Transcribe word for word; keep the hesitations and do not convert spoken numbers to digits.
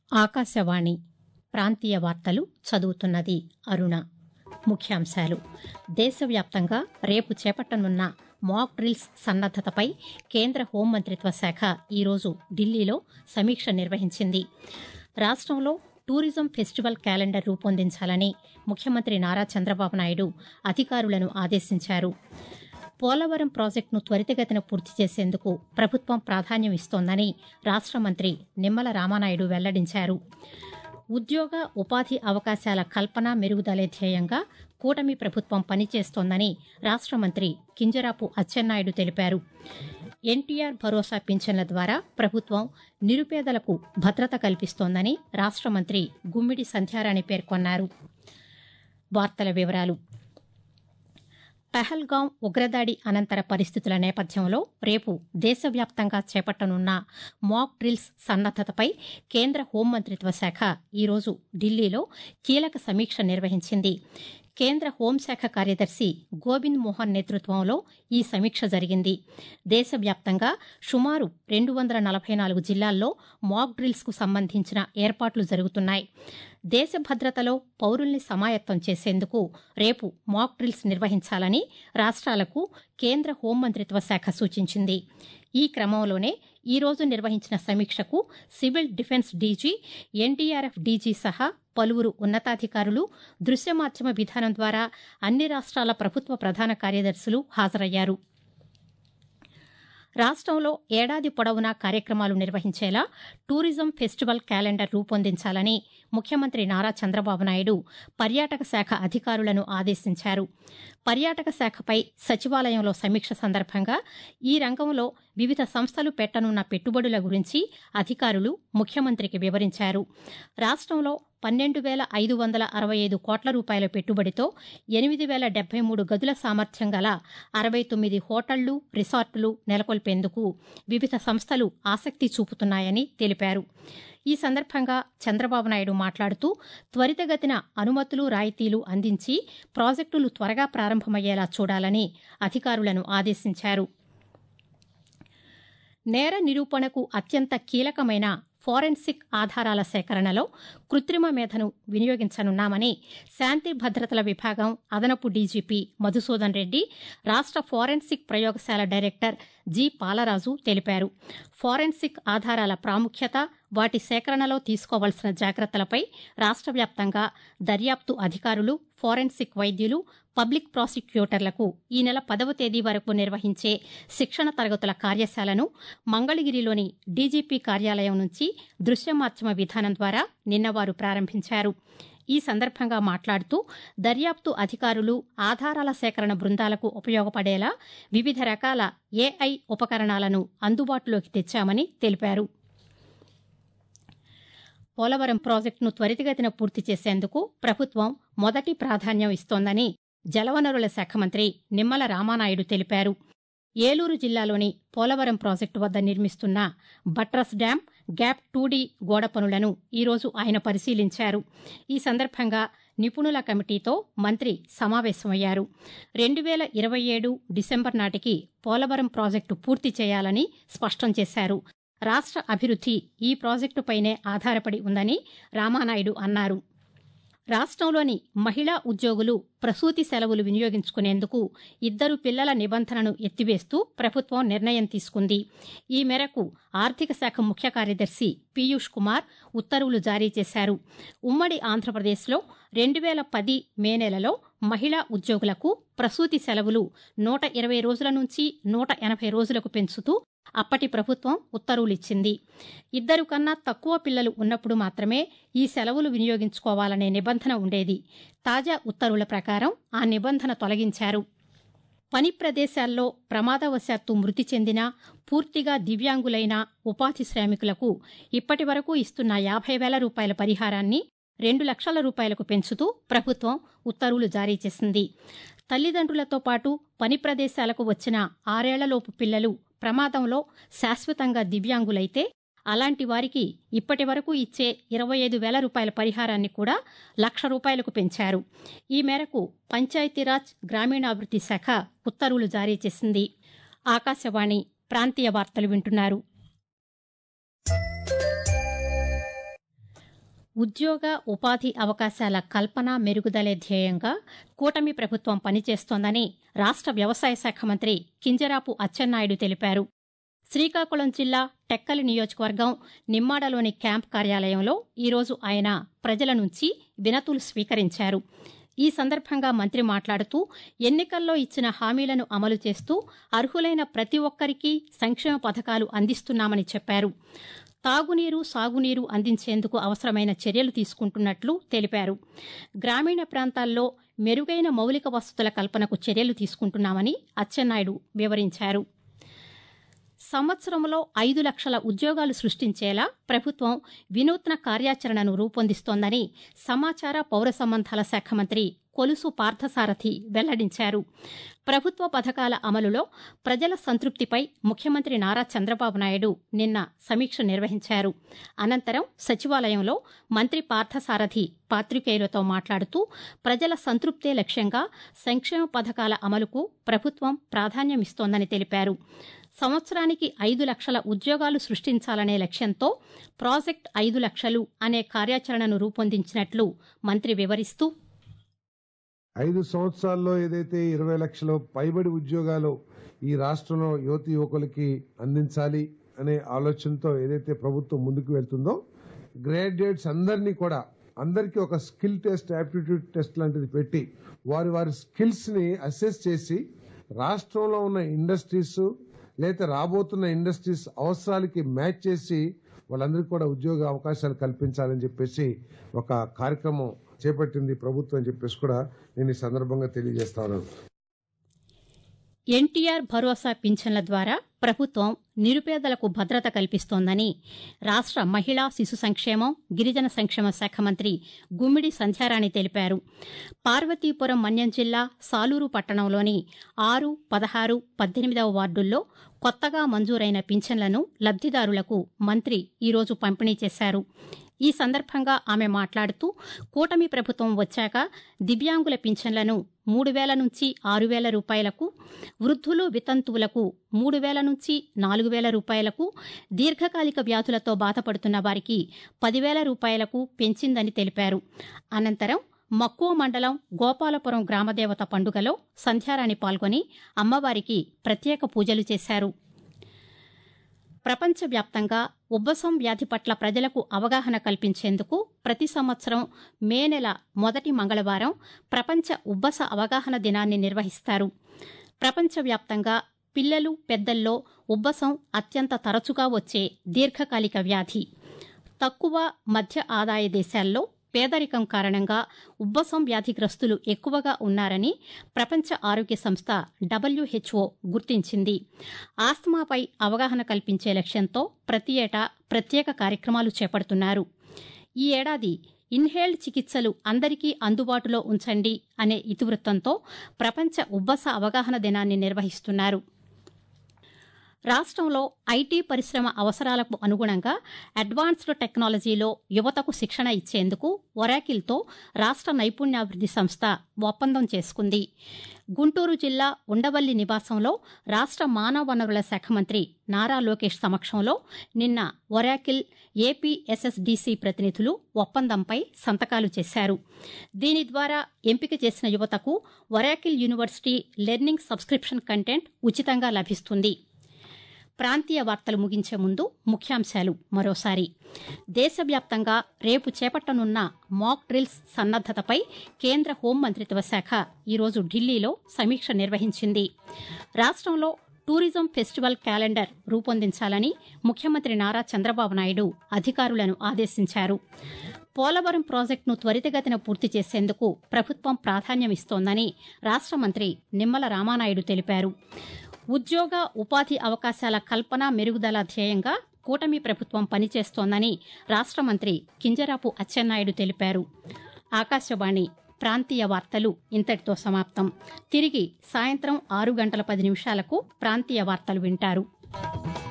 ఆకాశవాణి ప్రాంతీయ వార్తలు చదువుతున్నది అరుణ. ముఖ్యాంశాలు: దేశవ్యాప్తంగా రేపు చేపట్టనున్న మాక్ డ్రిల్స్ సన్నద్దతపై కేంద్ర హోంమంత్రిత్వ శాఖ ఈరోజు ఢిల్లీలో సమీక్ష నిర్వహించింది. రాష్టంలో టూరిజం ఫెస్టివల్ క్యాలెండర్ రూపొందించాలని ముఖ్యమంత్రి నారా చంద్రబాబు నాయుడు అధికారులను ఆదేశించారు. పోలవరం ప్రాజెక్టును త్వరితగతిన పూర్తి చేసేందుకు ప్రభుత్వం ప్రాధాన్యం ఇస్తోందని రాష్ట మంత్రి నిమ్మల రామానాయుడు వెల్లడించారు. ఉద్యోగ ఉపాధి అవకాశాల కల్పన మెరుగుదలే ధ్యేయంగా కూటమి ప్రభుత్వం పనిచేస్తోందని రాష్ట మంత్రి కింజరాపు అచ్చెన్నాయుడు తెలిపారు. ఎన్టీఆర్ భరోసా పింఛన్ల ద్వారా ప్రభుత్వం నిరుపేదలకు భద్రత కల్పిస్తోందని రాష్ట మంత్రి గుమ్మిడి సంధ్యారాణి పేర్కొన్నారు. వార్తల వివరాలు: పహల్గాం ఉగ్రదాడి అనంతర పరిస్థితుల నేపథ్యంలో రేపు దేశవ్యాప్తంగా చేపట్టనున్న మాక్ డ్రిల్స్ సన్నద్దతపై కేంద్ర హోంమంత్రిత్వ శాఖ ఈరోజు ఢిల్లీలో కీలక సమీక్ష నిర్వహించింది. కేంద్ర హోంశాఖ కార్యదర్శి గోవింద్ మోహన్ నేతృత్వంలో ఈ సమీక్ష జరిగింది. దేశవ్యాప్తంగా సుమారు రెండు వందల నలభై నాలుగు జిల్లాల్లో మాక్ డ్రిల్స్కు సంబంధించిన ఏర్పాట్లు జరుగుతున్నాయి. దేశ భద్రతలో పౌరుల్ని సమాయత్తం చేసేందుకు రేపు మాక్ డ్రిల్స్ నిర్వహించాలని రాష్ట్రాలకు కేంద్ర హోంమంత్రిత్వ శాఖ సూచించింది. ఈ క్రమంలోనే ఈరోజు నిర్వహించిన సమీక్షకు civil defence DG, NDRF DG సహా పలువురు ఉన్నతాధికారులు దృశ్య మాధ్యమ విధానం ద్వారా అన్ని రాష్ట్రాల ప్రభుత్వ ప్రధాన కార్యదర్శులు హాజరయ్యారు. రాష్టంలో ఏడాది పొడవునా కార్యక్రమాలు నిర్వహించేలా టూరిజం ఫెస్టివల్ క్యాలెండర్ రూపొందించాలని ముఖ్యమంత్రి నారా చంద్రబాబు నాయుడు పర్యాటక శాఖ అధికారులను ఆదేశించారు. పర్యాటక శాఖపై సచివాలయంలో సమీక్ష సందర్భంగా ఈ రంగంలో వివిధ సంస్థలు పెట్టనున్న పెట్టుబడుల గురించి అధికారులు ముఖ్యమంత్రికి వివరించారు. రాష్టంలో పన్నెండు వేల ఐదు వందల అరవై ఐదు కోట్ల రూపాయల పెట్టుబడితో ఎనిమిది వేల డెబ్బై మూడు గదుల సామర్థ్యం గల అరవై తొమ్మిది హోటళ్లు, రిసార్టులు నెలకొల్పేందుకు వివిధ సంస్థలు ఆసక్తి చూపుతున్నాయని తెలిపారు. ఈ సందర్భంగా చంద్రబాబు నాయుడు మాట్లాడుతూ త్వరితగతిన అనుమతులు, రాయితీలు అందించి ప్రాజెక్టులు త్వరగా ప్రారంభమయ్యేలా చూడాలని అధికారులను ఆదేశించారు. నేర నిరూపణకు అత్యంత కీలకమైన ఫోరెన్సిక్ ఆధారాల సేకరణలో కృత్రిమ మేధను వినియోగించనున్నామని శాంతి భద్రతల విభాగం అదనపు డీజీపీ మధుసూదన్ రెడ్డి, రాష్ట ఫోరెన్సిక్ ప్రయోగశాల డైరెక్టర్ జి పాలరాజు తెలిపారు. ఫోరెన్సిక్ ఆధారాల ప్రాముఖ్యత, వాటి సేకరణలో తీసుకోవాల్సిన జాగ్రత్తలపై రాష్ట వ్యాప్తంగా దర్యాప్తు అధికారులు, ఫోరెన్సిక్ వైద్యులు, పబ్లిక్ ప్రాసిక్యూటర్లకు ఈ నెల పదవ తేదీ వరకు నిర్వహించే శిక్షణ తరగతుల కార్యశాలను మంగళగిరిలోని డీజీపీ కార్యాలయం నుంచి దృశ్య మాధ్యమ విధానం ద్వారా నిన్న వారు ప్రారంభించారు. ఈ సందర్భంగా మాట్లాడుతూ దర్యాప్తు అధికారులు ఆధారాల సేకరణ బృందాలకు ఉపయోగపడేలా వివిధ రకాల ఏఐ ఉపకరణాలను అందుబాటులోకి తెచ్చామని తెలిపారు. పోలవరం ప్రాజెక్టును త్వరితగతిన పూర్తి చేసేందుకు ప్రభుత్వం మొదటి ప్రాధాన్యం ఇస్తోందని జలవనరుల శాఖ మంత్రి నిమ్మల రామానాయుడు తెలిపారు. ఏలూరు జిల్లాలోని పోలవరం ప్రాజెక్టు వద్ద నిర్మిస్తున్న buttress dam, gap two D గోడ పనులను ఈరోజు ఆయన పరిశీలించారు. ఈ సందర్భంగా నిపుణుల కమిటీతో మంత్రి సమావేశమయ్యారు. రెండు వేల ఇరవై ఏడు డిసెంబర్ నాటికి పోలవరం ప్రాజెక్టు పూర్తి చేయాలని స్పష్టం చేశారు. రాష్ట అభివృద్ది ఈ ప్రాజెక్టుపైనే ఆధారపడి ఉందని రామానాయుడు అన్నారు. రాష్టంలోని మహిళా ఉద్యోగులు ప్రసూతి సెలవులు వినియోగించుకునేందుకు ఇద్దరు పిల్లల నిబంధనను ఎత్తివేస్తూ ప్రభుత్వం నిర్ణయం తీసుకుంది. ఈ మేరకు ఆర్థిక శాఖ ముఖ్య కార్యదర్శి పీయూష్ కుమార్ ఉత్తర్వులు జారీ చేశారు. ఉమ్మడి ఆంధ్రప్రదేశ్లో రెండు వేల పది మే నెలలో మహిళా ఉద్యోగులకు ప్రసూతి సెలవులు నూట ఇరవై రోజుల నుంచి నూట ఎనభై రోజులకు పెంచుతూ అప్పటి ప్రభుత్వం ఉత్తర్వులిచ్చింది. ఇద్దరు కన్నా తక్కువ పిల్లలు ఉన్నప్పుడు మాత్రమే ఈ సెలవులు వినియోగించుకోవాలనే నిబంధన ఉండేది. తాజా ఉత్తర్వుల ప్రకారం ఆ నిబంధన తొలగించారు. పని ప్రదేశాల్లో ప్రమాదవశాత్తు మృతి చెందిన, పూర్తిగా దివ్యాంగులైన ఉపాధి శ్రామికులకు ఇప్పటి వరకు ఇస్తున్న యాభై వేల రూపాయల పరిహారాన్ని రెండు లక్షల రూపాయలకు పెంచుతూ ప్రభుత్వం ఉత్తర్వులు జారీ చేసింది. తల్లిదండ్రులతో పాటు పని ప్రదేశాలకు వచ్చిన ఆరేళ్లలోపు పిల్లలు ప్రమాదంలో శాశ్వతంగా దివ్యాంగులైతే అలాంటి వారికి ఇప్పటి వరకు ఇచ్చే ఇరవై ఐదు వేల రూపాయల పరిహారాన్ని కూడా లక్ష రూపాయలకు పెంచారు. ఈ మేరకు పంచాయతీరాజ్, గ్రామీణాభివృద్ది శాఖ ఉత్తర్వులు జారీ చేసింది. ఆకాశవాణి ప్రాంతీయ వార్తలు వింటున్నారు. ఉద్యోగ ఉపాధి అవకాశాల కల్పన మెరుగుదలే ధ్యేయంగా కూటమి ప్రభుత్వం పనిచేస్తోందని రాష్ట్ర వ్యవసాయ శాఖ మంత్రి కింజరాపు అచ్చెన్నాయుడు తెలిపారు. శ్రీకాకుళం జిల్లా టెక్కలి నియోజకవర్గం నిమ్మాడలోని క్యాంప్ కార్యాలయంలో ఈరోజు ఆయన ప్రజల నుంచి వినతులు స్వీకరించారు. ఈ సందర్భంగా మంత్రి మాట్లాడుతూ ఎన్నికల్లో ఇచ్చిన హామీలను అమలు చేస్తూ అర్హులైన ప్రతి ఒక్కరికీ సంక్షేమ పథకాలు అందిస్తున్నామని చెప్పారు. తాగునీరు, సాగునీరు అందించేందుకు అవసరమైన చర్యలు తీసుకుంటున్నట్లు తెలిపారు. గ్రామీణ ప్రాంతాల్లో మెరుగైన మౌలిక వసతుల కల్పనకు చర్యలు తీసుకుంటున్నామని అచ్చెన్నాయుడు వివరించారు. సంవత్సరంలో ఐదు లక్షల ఉద్యోగాలు సృష్టించేలా ప్రభుత్వం వినూత్న కార్యాచరణను రూపొందిస్తోందని సమాచార పౌర సంబంధాల శాఖ మంత్రి కొలుసు పార్థసారథి వెల్లడించారు. ప్రభుత్వ పథకాల అమలులో ప్రజల సంతృప్తిపై ముఖ్యమంత్రి నారా చంద్రబాబు నాయుడు నిన్న సమీక్ష నిర్వహించారు. అనంతరం సచివాలయంలో మంత్రి పార్థసారథి పాతికేయులతో మాట్లాడుతూ ప్రజల సంతృప్తే లక్ష్యంగా సంక్షేమ పథకాల అమలుకు ప్రభుత్వం ప్రాధాన్యమిస్తోందని తెలిపారు. సంవత్సరానికి ఐదు లక్షల ఉద్యోగాలు సృష్టించాలనే లక్ష్యంతో ప్రాజెక్ట్ ఐదు లక్షలు అనే కార్యాచరణను రూపొందించినట్లు మంత్రి వివరిస్తూ, ఐదు సంవత్సరాల్లో ఏదైతే ఇరవై లక్షల పైబడి ఉద్యోగాలు ఈ రాష్ట్రంలో యువతి యువకులకి అందించాలి అనే ఆలోచనతో ఏదైతే ప్రభుత్వం ముందుకు వెళ్తుందో, గ్రాడ్యుయేట్స్ అందరినీ కూడా అందరికీ ఒక స్కిల్ టెస్ట్, యాప్టిట్యూడ్ టెస్ట్ లాంటిది పెట్టి వారి వారి స్కిల్స్ ని అసెస్ చేసి రాష్ట్రంలో ఉన్న ఇండస్ట్రీస్ లేదా రాబోతున్న ఇండస్ట్రీస్ అవసరాలకి మ్యాచ్ చేసి వాళ్ళందరికీ కూడా ఉద్యోగ అవకాశాలు కల్పించాలని చెప్పేసి ఒక కార్యక్రమం చేపట్టింది ప్రభుత్వం అని చెప్పేసి కూడా నేను ఈ సందర్భంగా తెలియజేస్తా ఉన్నాను. ఎన్టీఆర్ భరోసా పింఛన్ల ద్వారా ప్రభుత్వం నిరుపేదలకు భద్రత కల్పిస్తోందని రాష్ట్ర మహిళా శిశు సంక్షేమం, గిరిజన సంక్షేమ శాఖ మంత్రి గుమ్మిడి సంధ్యారాణి తెలిపారు. పార్వతీపురం మన్యం జిల్లా సాలూరు పట్టణంలోని ఆరు, పదహారు, పద్దెనిమిదవ వార్డుల్లో కొత్తగా మంజూరైన పింఛన్లను లబ్దిదారులకు మంత్రి ఈరోజు పంపిణీ చేశారు. ఈ సందర్భంగా ఆమె మాట్లాడుతూ కూటమి ప్రభుత్వం వచ్చాక దివ్యాంగుల పింఛన్లను మూడు వేల నుంచి ఆరు వేల రూపాయలకు, వృద్ధులు వితంతువులకు మూడు వేల నుంచి నాలుగు వేల రూపాయలకు, దీర్ఘకాలిక వ్యాధులతో బాధపడుతున్న వారికి పదివేల రూపాయలకు పెంచిందని తెలిపారు. అనంతరం మక్కువ మండలం గోపాలపురం గ్రామదేవత పండుగలో సంధ్యారాణి పాల్గొని అమ్మవారికి ప్రత్యేక పూజలు చేశారు. ప్రపంచవ్యాప్తంగా ఉబ్బసం వ్యాధి పట్ల ప్రజలకు అవగాహన కల్పించేందుకు ప్రతి సంవత్సరం మే నెల మొదటి మంగళవారం ప్రపంచ ఉబ్బస అవగాహన దినాన్ని నిర్వహిస్తారు. ప్రపంచవ్యాప్తంగా పిల్లలు, పెద్దల్లో ఉబ్బసం అత్యంత తరచుగా వచ్చే దీర్ఘకాలిక వ్యాధి. తక్కువ, మధ్య ఆదాయ దేశాల్లో పేదరికం కారణంగా ఉబ్బసం వ్యాధిగ్రస్తులు ఎక్కువగా ఉన్నారని ప్రపంచ ఆరోగ్య సంస్థ డబ్ల్యూహెచ్ఓ గుర్తించింది. ఆస్తమాపై అవగాహన కల్పించే లక్ష్యంతో ప్రతి ఏటా ప్రత్యేక కార్యక్రమాలు చేపడుతున్నారు. ఈ ఏడాది ఇన్హేల్డ్ చికిత్సలు అందరికీ అందుబాటులో ఉంచండి అనే ఇతివృత్తంతో ప్రపంచ ఉబ్బస అవగాహన దినాన్ని నిర్వహిస్తున్నారు. రాష్ట్రంలో ఐటీ పరిశ్రమ అవసరాలకు అనుగుణంగా అడ్వాన్స్డ్ టెక్నాలజీలో యువతకు శిక్షణ ఇచ్చేందుకు ఒరాకిల్తో రాష్ట్ర నైపుణ్యాభివృద్ది సంస్థ ఒప్పందం చేసుకుంది. గుంటూరు జిల్లా ఉండవల్లి నివాసంలో రాష్ట్ర మానవ వనరుల శాఖ మంత్రి నారా లోకేష్ సమక్షంలో నిన్న ఒరాకిల్, ఏపీఎస్ఎస్డీసీ ప్రతినిధులు ఒప్పందంపై సంతకాలు చేశారు. దీని ద్వారా ఎంపిక చేసిన యువతకు Oracle university learning subscription content ఉచితంగా లభిస్తుంది. ప్రాంతీయ వార్తలు ముగించే ముందు ముఖ్యాంశాలు మరోసారి. దేశవ్యాప్తంగా రేపు చేపట్టనున్న మాక్ డ్రిల్స్ సన్నద్దతపై కేంద్ర హోంమంత్రిత్వ శాఖ ఈరోజు ఢిల్లీలో సమీక్ష నిర్వహించింది. రాష్ట్రంలో టూరిజం ఫెస్టివల్ క్యాలెండర్ రూపొందించాలని ముఖ్యమంత్రి నారా చంద్రబాబు నాయుడు అధికారులను ఆదేశించారు. పోలవరం ప్రాజెక్టును త్వరితగతిన పూర్తి చేసేందుకు ప్రభుత్వం ప్రాధాన్యమిస్తోందని రాష్ట్ర మంత్రి నిమ్మల రామానాయుడు తెలిపారు. ఉద్యోగ ఉపాధి అవకాశాల కల్పన మెరుగుదల ధ్యేయంగా కూటమి ప్రభుత్వం పనిచేస్తోందని రాష్ట్ర మంత్రి కింజరాపు అచ్చెన్నాయుడు తెలిపారు. ఆకాశవాణి ప్రాంతీయ వార్తలు ఇంతటితో సమాప్తం. తిరిగి సాయంత్రం ఆరు గంటల పది నిమిషాలకు ప్రాంతీయ వార్తలు వింటారు.